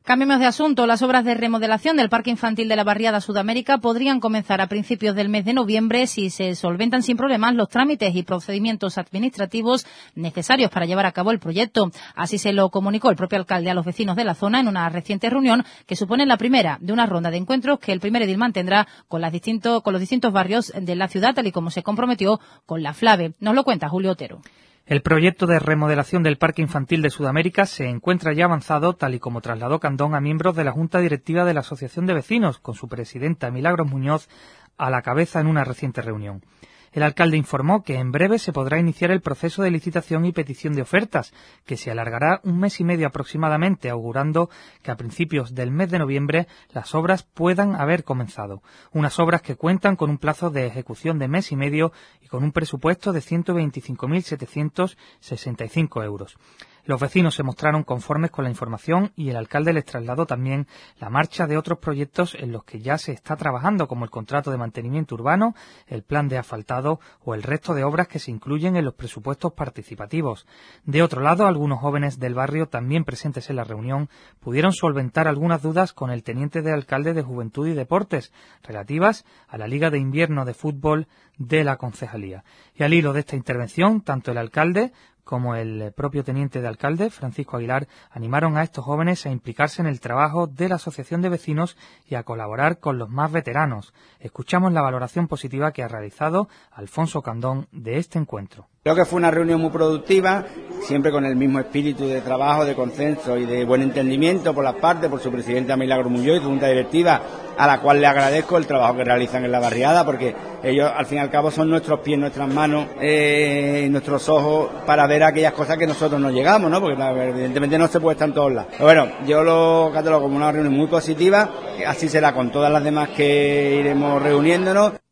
Cambiemos de asunto. Las obras de remodelación del Parque Infantil de la Barriada Sudamérica podrían comenzar a principios del mes de noviembre si se solventan sin problemas los trámites y procedimientos administrativos necesarios para llevar a cabo el proyecto. Así se lo comunicó el propio alcalde a los vecinos de la zona en una reciente reunión que supone la primera de una ronda de encuentros que el primer edil mantendrá con los distintos barrios de la ciudad, tal y como se comprometió con la FLAVE. Nos lo cuenta Julio Otero. El proyecto de remodelación del Parque Infantil de Sudamérica se encuentra ya avanzado, tal y como trasladó Candón a miembros de la Junta Directiva de la Asociación de Vecinos, con su presidenta Milagros Muñoz a la cabeza en una reciente reunión. El alcalde informó que en breve se podrá iniciar el proceso de licitación y petición de ofertas, que se alargará un mes y medio aproximadamente, augurando que a principios del mes de noviembre las obras puedan haber comenzado. Unas obras que cuentan con un plazo de ejecución de mes y medio y con un presupuesto de 125.765 euros. Los vecinos se mostraron conformes con la información y el alcalde les trasladó también la marcha de otros proyectos en los que ya se está trabajando, como el contrato de mantenimiento urbano, el plan de asfaltado o el resto de obras que se incluyen en los presupuestos participativos. De otro lado, algunos jóvenes del barrio, también presentes en la reunión, pudieron solventar algunas dudas con el teniente de alcalde de Juventud y Deportes, relativas a la Liga de Invierno de Fútbol de la Concejalía. Y al hilo de esta intervención, tanto el alcalde como el propio teniente de alcalde, Francisco Aguilar, animaron a estos jóvenes a implicarse en el trabajo de la Asociación de Vecinos y a colaborar con los más veteranos. Escuchamos la valoración positiva que ha realizado Alfonso Candón de este encuentro. Creo que fue una reunión muy productiva, siempre con el mismo espíritu de trabajo, de consenso y de buen entendimiento por las partes, por su presidenta Milagros Muñoz y su junta directiva, a la cual le agradezco el trabajo que realizan en la barriada, porque ellos al fin y al cabo son nuestros pies, nuestras manos, nuestros ojos para ver aquellas cosas que nosotros no llegamos, ¿no? Porque evidentemente no se puede estar en todos lados. Pero bueno, yo lo catalogo como una reunión muy positiva, así será con todas las demás que iremos reuniéndonos.